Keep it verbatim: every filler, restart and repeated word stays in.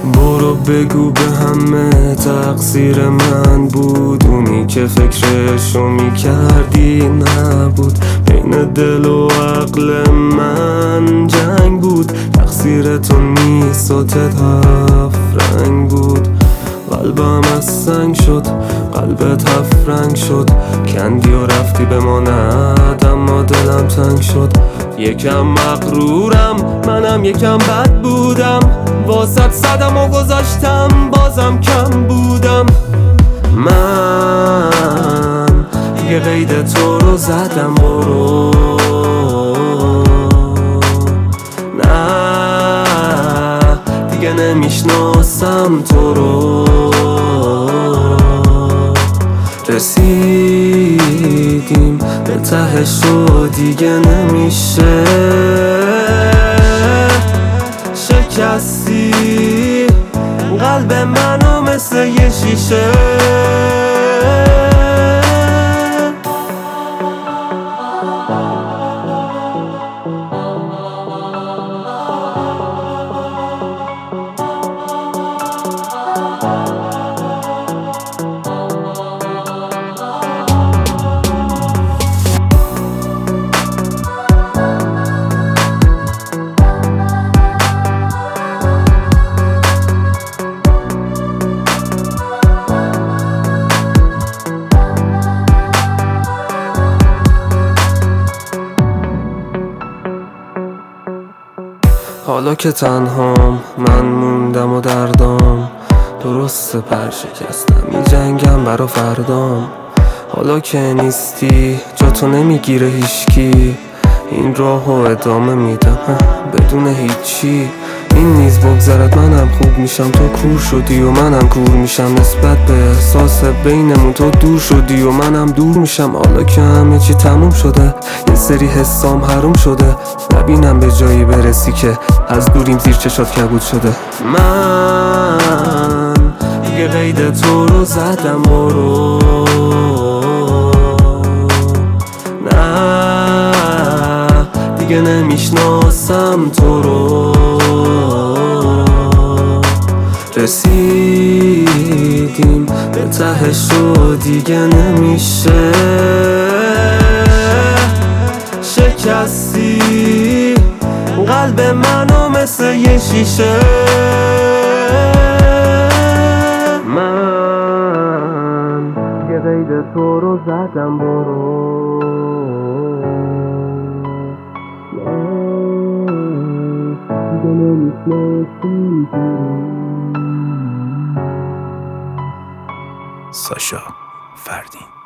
برو بگو به همه تقصیر من بود، اونی که فکرشو میکردی نبود. بین دل و عقل من جنگ بود، تقصیر تو نیست و هفت رنگ بود. قلبم از سنگ شد، قلبت هفت رنگ شد، کندی و رفتی بماند اما دلم تنگ شد. یکم مغرورم منم، یکم بد بودم، واسط صدم و گذاشتم بازم کم بودم. من دیگه قید تو رو زدم، برو نه دیگه نمیشناسم تو رو. رسیدیم به تهش و دیگه نمیشه، شکستی قلب منو مثل یه شیشه. حالا که تنهام من موندم و دردام، درسته پر شکستم می جنگم برا فردام. حالا که نیستی جا تو نمیگیره هیچکی، این راهو ادامه میدم بدون هیچی. این نیز بگذرد منم خوب میشم، تو کور شدی و منم کور میشم، نسبت به احساس بینمون تو دور شدی و منم دور میشم. حالا که همه چی تموم شده، یه سری حسام حروم شده، نبینم به جایی برسی که از دوریم زیر چشات کبود شده. من دیگه قید تو رو زدم، برو نه دیگه نمیشناسم تو رو. رسیدیم به تهش و دیگه نمیشه، شکستی قلب منو مثل یه شیشه. من دیگه قید تو رو زدم، برو دیگه نمیشناسی. ساشا فردین.